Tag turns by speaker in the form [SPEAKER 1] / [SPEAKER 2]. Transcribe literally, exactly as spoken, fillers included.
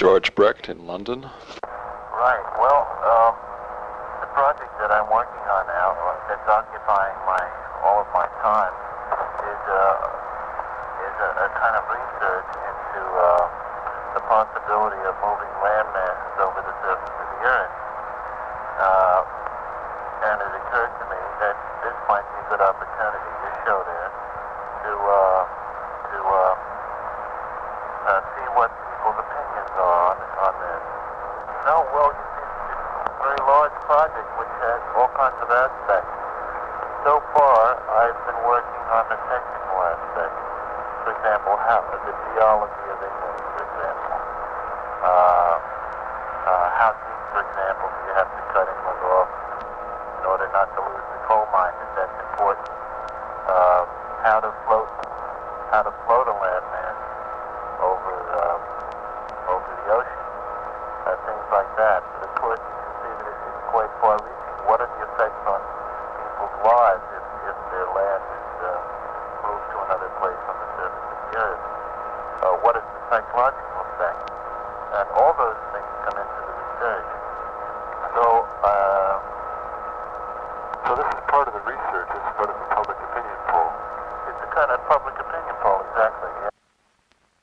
[SPEAKER 1] George Brecht in London.
[SPEAKER 2] Right. Well, um, the project that I'm working on now, that's occupying my all of my time, is uh, is a, a kind of research into uh, the possibility of moving land masses over the surface of the Earth. Uh, and it occurred to me that this might be a good opportunity, this show there, to uh, to uh, uh, see what people's opinions are on, on this. No, well, you see, it's a very large project which has all kinds of aspects. So far, I've been working on the technical aspect. For example, how the geology of England, for example. Uh, uh, how deep, for example, do you have to cut England off in order not to lose the coal mine? That's important. Uh, how to float, how to float a landmass over um, over the ocean, uh, things like that. But of course, you can see that it, it's quite far-reaching. What are the effects on people's lives if, if their land is uh, moved to another place on the surface of the Earth? Uh, what is the psychological effect? And all those things come into the research. So, uh,
[SPEAKER 1] so this is part of the research. It's part of the public opinion poll.
[SPEAKER 2] It's a kind of public opinion